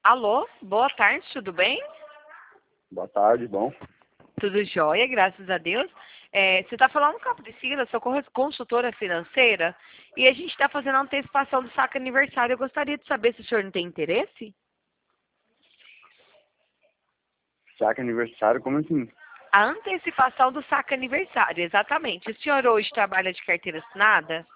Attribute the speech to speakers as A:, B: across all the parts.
A: Alô, boa tarde, tudo bem?
B: Boa tarde, bom.
A: Tudo jóia, graças a Deus. Você está falando com a Priscila, sou consultora financeira, e a gente está fazendo a antecipação do saque aniversário. Eu gostaria de saber se o senhor não tem interesse?
B: Saque aniversário, como assim?
A: A antecipação do saque aniversário, exatamente. O senhor hoje trabalha de carteira assinada,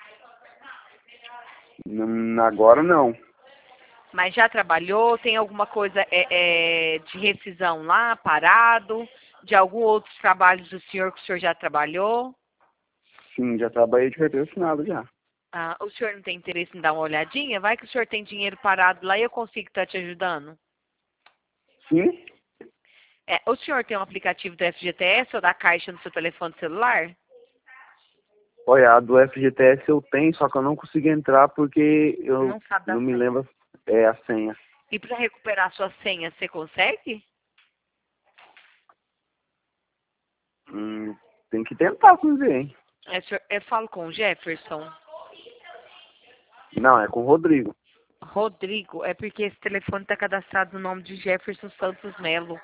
B: Agora não.
A: mas já trabalhou? Tem alguma coisa de rescisão lá, parado? De algum outro trabalho do senhor que o senhor já trabalhou?
B: Sim, já trabalhei de carteira assinada já.
A: Ah, o senhor não tem interesse em dar uma olhadinha? Vai que o senhor tem dinheiro parado lá e eu consigo estar te ajudando.
B: Sim?
A: O senhor tem um aplicativo do FGTS ou da Caixa no seu telefone celular?
B: Olha, a do FGTS eu tenho, só que eu não consigo entrar porque eu
A: Não sabe da
B: não me
A: senha.
B: lembro a senha.
A: E para recuperar sua senha, você consegue?
B: Hum, tem que tentar fazer, hein?
A: Eu falo com o Jefferson.
B: Não, é com o Rodrigo.
A: Rodrigo, é porque esse telefone está cadastrado no nome de Jefferson Santos Melo.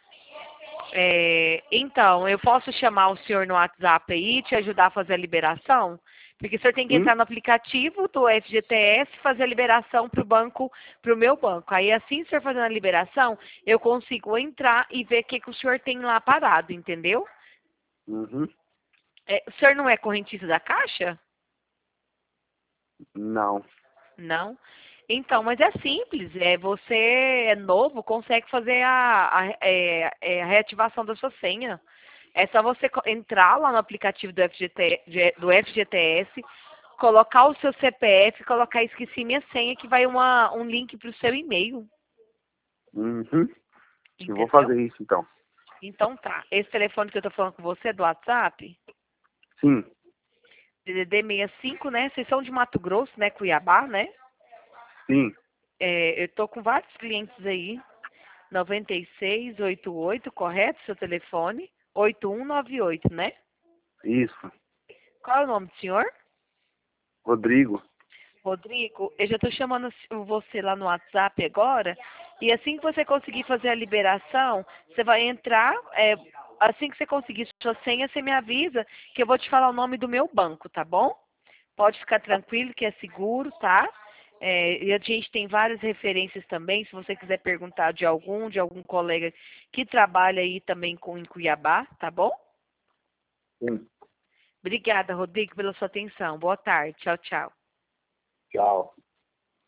A: Então, eu posso chamar o senhor no WhatsApp aí, te ajudar a fazer a liberação? Porque o senhor tem que
B: Sim?
A: entrar no aplicativo do FGTS e fazer a liberação para o banco, para o meu banco. Aí, assim, o senhor fazendo a liberação, eu consigo entrar e ver o que o senhor tem lá parado, entendeu?
B: Uhum.
A: O senhor não é correntista da Caixa?
B: Não.
A: Não? Então, mas é simples. Você é novo, consegue fazer a reativação da sua senha. É só você entrar lá no aplicativo do FGTS, colocar o seu CPF, colocar esqueci minha senha, que vai um link para o seu e-mail.
B: Uhum. Eu vou
A: Entendeu?
B: fazer isso então.
A: Então tá. Esse telefone que eu tô falando com você é do WhatsApp,
B: Sim,
A: DDD 65, né? Vocês são de Mato Grosso, né? Cuiabá, né?
B: sim,
A: Eu tô com vários clientes aí. 9688, correto? Seu telefone? 8198, né?
B: isso.
A: Qual é o nome do senhor?
B: Rodrigo.
A: Rodrigo, eu já estou chamando você lá no WhatsApp agora. E assim que você conseguir fazer a liberação, você vai entrar. Assim que você conseguir sua senha, você me avisa que eu vou te falar o nome do meu banco, tá bom? Pode ficar tranquilo que é seguro, tá? E a gente tem várias referências também, se você quiser perguntar de algum colega que trabalha aí também em Cuiabá, tá bom?
B: Sim.
A: Obrigada, Rodrigo, pela sua atenção. Boa tarde. Tchau, tchau.
B: Tchau.